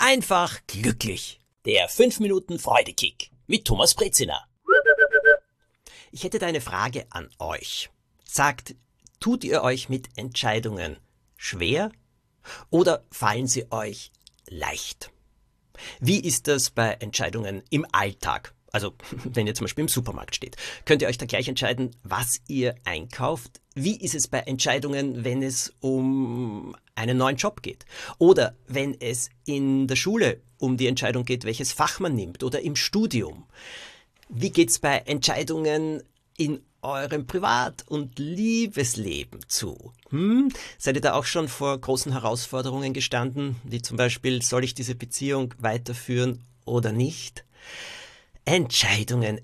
einfach glücklich. Der 5 Minuten Freudekick mit Thomas Brezina. Ich hätte da eine Frage an euch. Sagt, tut ihr euch mit Entscheidungen schwer oder fallen sie euch leicht? Wie ist das bei Entscheidungen im Alltag? Also, wenn ihr zum Beispiel im Supermarkt steht, könnt ihr euch da gleich entscheiden, was ihr einkauft? Wie ist es bei Entscheidungen, wenn es um einen neuen Job geht? Oder wenn es in der Schule um die Entscheidung geht, welches Fach man nimmt oder im Studium? Wie geht's bei Entscheidungen in eurem Privat- und Liebesleben zu? Seid ihr da auch schon vor großen Herausforderungen gestanden, wie zum Beispiel, soll ich diese Beziehung weiterführen oder nicht? Entscheidungen.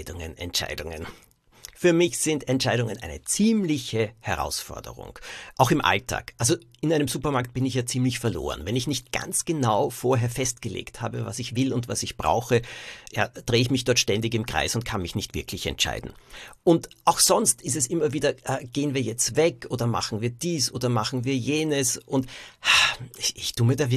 Für mich sind Entscheidungen eine ziemliche Herausforderung. Auch im Alltag. Also in einem Supermarkt bin ich ja ziemlich verloren. Wenn ich nicht ganz genau vorher festgelegt habe, was ich will und was ich brauche, ja, drehe ich mich dort ständig im Kreis und kann mich nicht wirklich entscheiden. Und auch sonst ist es immer wieder, gehen wir jetzt weg oder machen wir dies oder machen wir jenes? Und ich tue mir da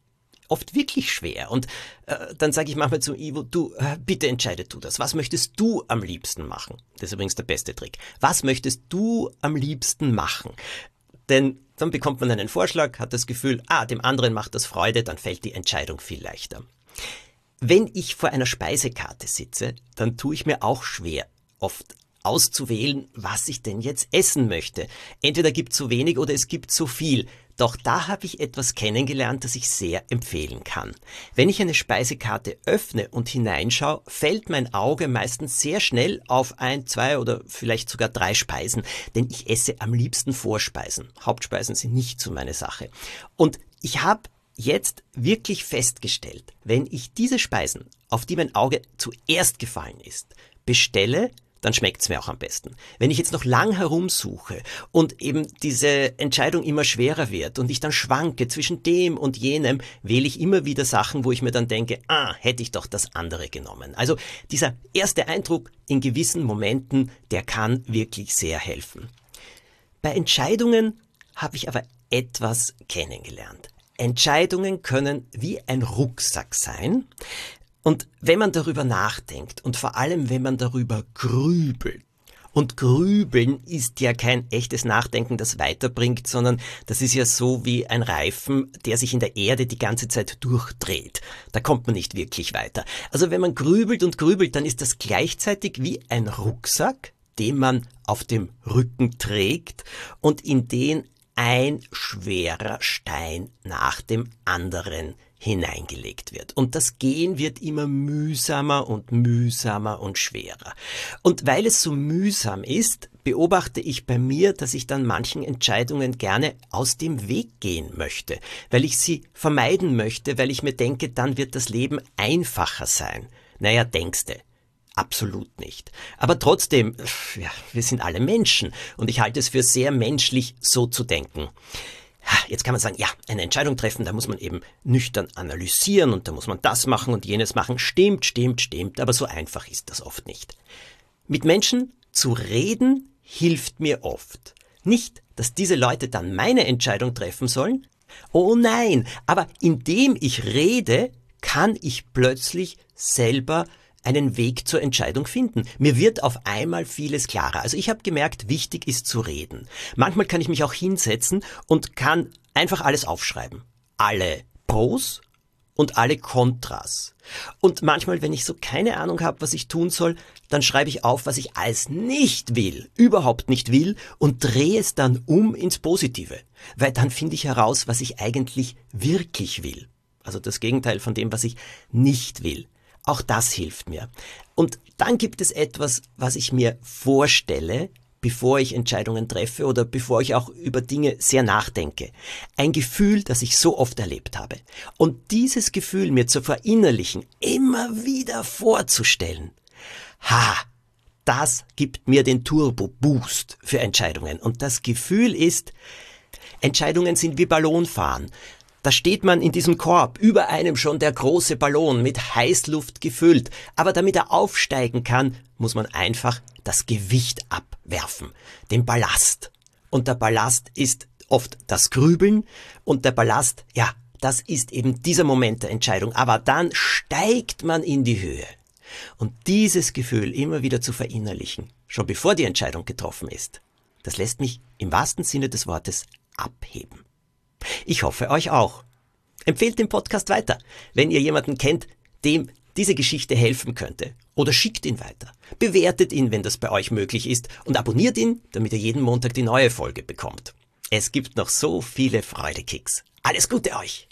oft wirklich schwer. Und dann sage ich manchmal zu Ivo, du, bitte entscheide du das. Was möchtest du am liebsten machen? Das ist übrigens der beste Trick. Was möchtest du am liebsten machen? Denn dann bekommt man einen Vorschlag, hat das Gefühl, dem anderen macht das Freude, dann fällt die Entscheidung viel leichter. Wenn ich vor einer Speisekarte sitze, dann tue ich mir auch schwer, oft auszuwählen, was ich denn jetzt essen möchte. Entweder gibt es zu wenig oder es gibt zu viel. Doch da habe ich etwas kennengelernt, das ich sehr empfehlen kann. Wenn ich eine Speisekarte öffne und hineinschaue, fällt mein Auge meistens sehr schnell auf 1, 2 oder vielleicht sogar 3 Speisen, denn ich esse am liebsten Vorspeisen. Hauptspeisen sind nicht so meine Sache. Und ich habe jetzt wirklich festgestellt, wenn ich diese Speisen, auf die mein Auge zuerst gefallen ist, bestelle, dann schmeckt's mir auch am besten. Wenn ich jetzt noch lang herumsuche und eben diese Entscheidung immer schwerer wird und ich dann schwanke zwischen dem und jenem, wähle ich immer wieder Sachen, wo ich mir dann denke, hätte ich doch das andere genommen. Also dieser erste Eindruck in gewissen Momenten, der kann wirklich sehr helfen. Bei Entscheidungen habe ich aber etwas kennengelernt. Entscheidungen können wie ein Rucksack sein. Und wenn man darüber nachdenkt und vor allem, wenn man darüber grübelt, und Grübeln ist ja kein echtes Nachdenken, das weiterbringt, sondern das ist ja so wie ein Reifen, der sich in der Erde die ganze Zeit durchdreht. Da kommt man nicht wirklich weiter. Also wenn man grübelt und grübelt, dann ist das gleichzeitig wie ein Rucksack, den man auf dem Rücken trägt und in den ein schwerer Stein nach dem anderen hineingelegt wird. Und das Gehen wird immer mühsamer und schwerer. Und weil es so mühsam ist, beobachte ich bei mir, dass ich dann manchen Entscheidungen gerne aus dem Weg gehen möchte, weil ich sie vermeiden möchte, weil ich mir denke, dann wird das Leben einfacher sein. Naja, denkste. Absolut nicht. Aber trotzdem, wir sind alle Menschen und ich halte es für sehr menschlich, so zu denken. Jetzt kann man sagen, eine Entscheidung treffen, da muss man eben nüchtern analysieren und da muss man das machen und jenes machen. Stimmt, aber so einfach ist das oft nicht. Mit Menschen zu reden hilft mir oft. Nicht, dass diese Leute dann meine Entscheidung treffen sollen. Oh nein, aber indem ich rede, kann ich plötzlich selber einen Weg zur Entscheidung finden. Mir wird auf einmal vieles klarer. Also ich habe gemerkt, wichtig ist zu reden. Manchmal kann ich mich auch hinsetzen und kann einfach alles aufschreiben. Alle Pros und alle Kontras. Und manchmal, wenn ich so keine Ahnung habe, was ich tun soll, dann schreibe ich auf, was ich alles nicht will, überhaupt nicht will und drehe es dann um ins Positive. Weil dann finde ich heraus, was ich eigentlich wirklich will. Also das Gegenteil von dem, was ich nicht will. Auch das hilft mir. Und dann gibt es etwas, was ich mir vorstelle, bevor ich Entscheidungen treffe oder bevor ich auch über Dinge sehr nachdenke. Ein Gefühl, das ich so oft erlebt habe. Und dieses Gefühl mir zu verinnerlichen, immer wieder vorzustellen, das gibt mir den Turbo-Boost für Entscheidungen. Und das Gefühl ist, Entscheidungen sind wie Ballonfahren. Da steht man in diesem Korb, über einem schon der große Ballon mit Heißluft gefüllt. Aber damit er aufsteigen kann, muss man einfach das Gewicht abwerfen, den Ballast. Und der Ballast ist oft das Grübeln und der Ballast, das ist eben dieser Moment der Entscheidung. Aber dann steigt man in die Höhe. Und dieses Gefühl immer wieder zu verinnerlichen, schon bevor die Entscheidung getroffen ist, das lässt mich im wahrsten Sinne des Wortes abheben. Ich hoffe euch auch. Empfehlt den Podcast weiter, wenn ihr jemanden kennt, dem diese Geschichte helfen könnte. Oder schickt ihn weiter. Bewertet ihn, wenn das bei euch möglich ist. Und abonniert ihn, damit ihr jeden Montag die neue Folge bekommt. Es gibt noch so viele Freudekicks. Alles Gute euch!